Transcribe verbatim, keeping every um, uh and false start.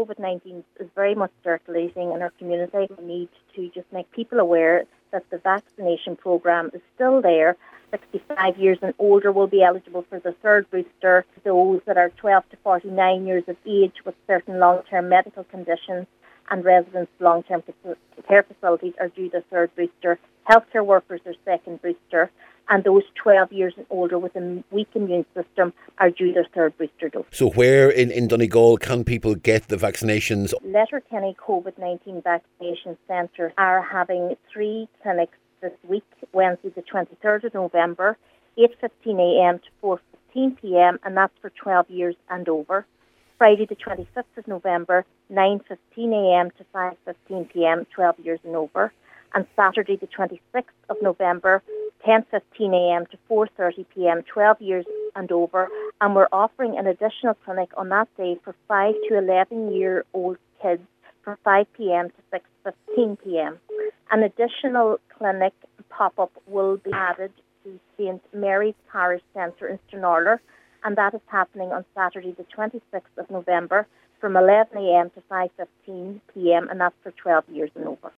COVID nineteen is very much circulating in our community. We need to just make people aware that the vaccination programme is still there. sixty-five years and older will be eligible for the third booster. Those that are twelve to forty-nine years of age with certain long-term medical conditions and residents of long-term care facilities are due the third booster. Healthcare workers are second booster. And those twelve years and older with a weak immune system are due their third booster dose. So where in, in Donegal can people get the vaccinations? Letterkenny COVID nineteen Vaccination Centre are having three clinics this week, Wednesday the twenty-third of November, eight fifteen a m to four fifteen p m, and that's for twelve years and over. Friday the twenty-fifth of November, nine fifteen a m to five fifteen p m, twelve years and over. And Saturday the twenty-sixth of November, ten fifteen a m to four thirty p m, twelve years and over. And we're offering an additional clinic on that day for five to eleven year old kids from five p m to six fifteen p m. An additional clinic pop-up will be added to Saint Mary's Parish Centre in Stranorlar, and that is happening on Saturday the twenty-sixth of November from eleven a m to five fifteen p m, and that's for twelve years and over.